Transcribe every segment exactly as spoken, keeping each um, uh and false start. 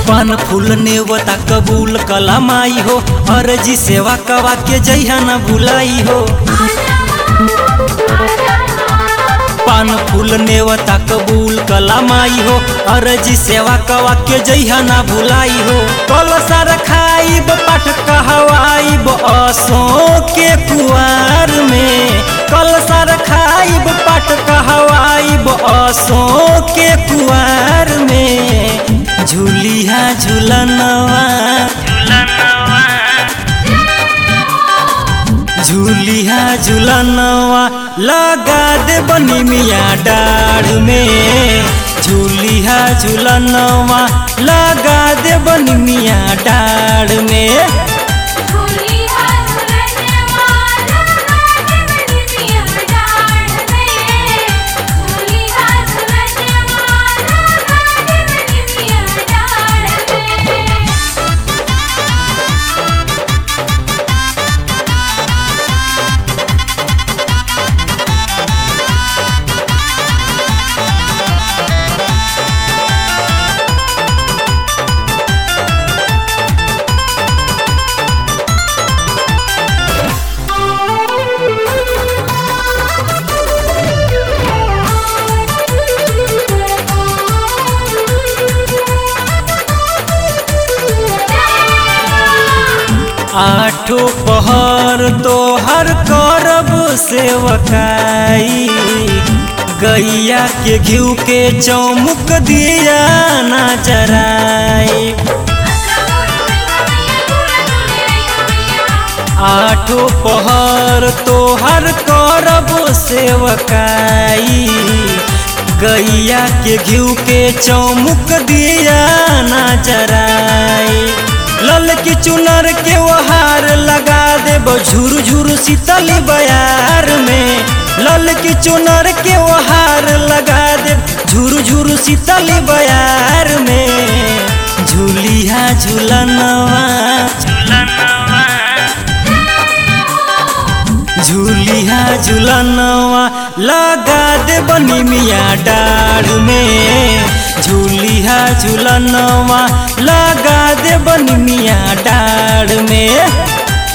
पान फूल नेवता कबूल कला माई हो, अर्जी सेवा कवा के जइहा न भुलाई हो। पान फूल नेवता कबूल कला माई हो, अर्जी सेवा कवा के जइहा न भुलाई हो। कलसा रखाइब पाठ कहवाइब असो के कुआर में, कलसा रखाइब पाठ कहवाइब असो के कुआर में। झूलिहा झूलनवा झूलिहा झूलनवा लगा दे बनी मियाँ डाढ़ में। झूलिहा झूलनवा लगा दे बनी मियाँ डाढ़ में। आठों पहर तोहर करब सेवकाई, गैया के घिउ के चौमुक दिया ना जराई। आठों पहर तोहर करब सेवकाई, गैया के घिउ के चौमुक दिया ना जराई। लल की चुनर के वहार लगा देब झुर झुर शीतल बयार में। लल की चुनर के वहार लगा देब झुर झुर शीतल बयार में। झूलिहा झूलनवा झूलिहा झूलनवा लगा दे बनी मियाँ डाढ़ में। झूलिहा झूलनवा लगा दे बनी मियाँ डाढ़ में।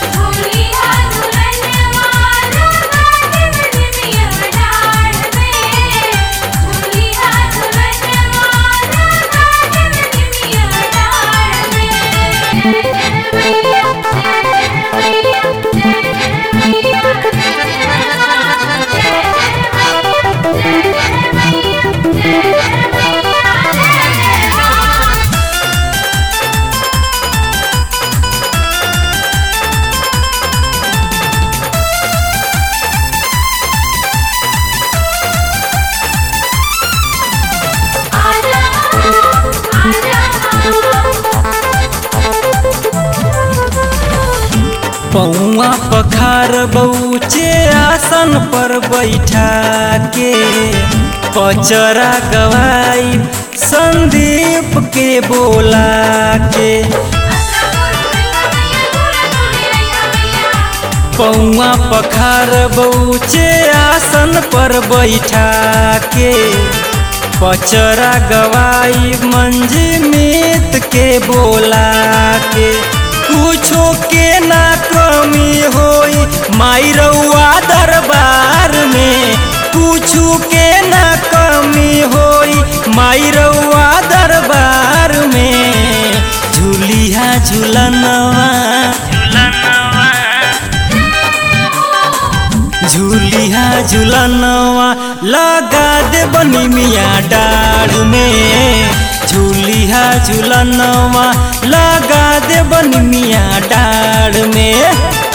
पौआ पखार बऊचे आसन पर बैठा के, पचरा गवाई संदीप के बोला के। पौआ पखार बऊचे आसन पर बैठा के, पचरा गवाई मंजी मित के बोला के। कुछो के ना कमी होई माई रउआ दरबार में, कुछो के ना कमी होई माई रउआ दरबार में। झूलिहा झूलनवा झूलिहा झूलनवा लगा दे बनी मियाँ डाढ़ में। झूलिहा झूलनवा लगा दे बनी मियाँ डाढ़ में।